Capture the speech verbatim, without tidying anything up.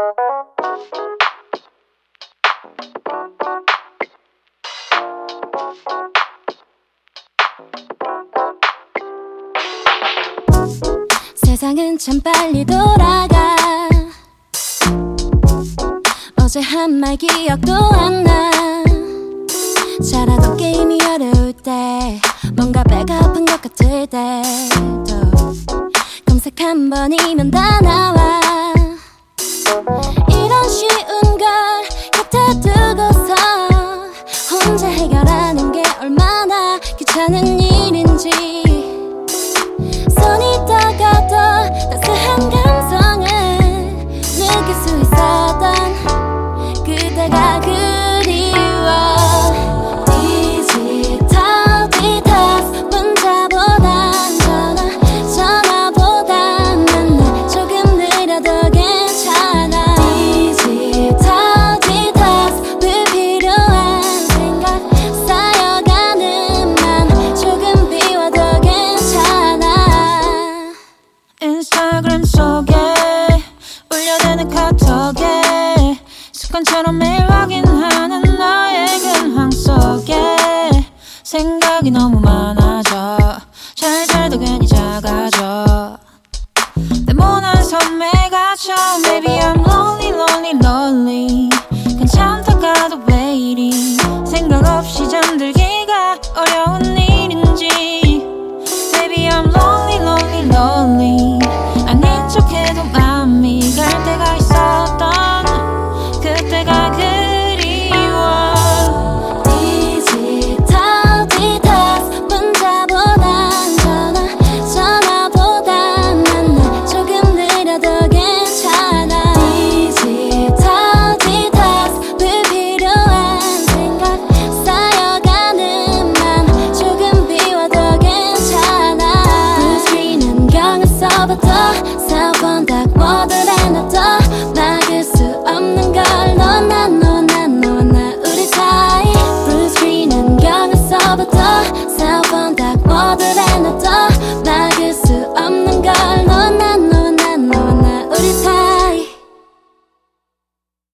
세상은 참 빨리 돌아가. 어제 한 말 기억도 안 나. 잘하던 게임이 어려울 때, 뭔가 배가 아픈 것 같을 때도 검색 한 번이면 다 나와. 이런 쉬운 걸 곁에 두고서 혼자 해결하는 게 얼마나 귀찮은 일인지. 손이 떠가도 따스한 감성을 느낄 수 있었던 그대가 그리워. 디지털 디톡스. 문자보단 전화, 전화보단 만나 조금 느려도 괜찮아. 디지털 디톡스. 불필요한 생각 쌓여가는 맘 조금 비워도 괜찮아. 인스타그램 속에 올려대는 카톡에 습관처럼 매일 확인하는 너의 근황 속에 생각이 너무 많아.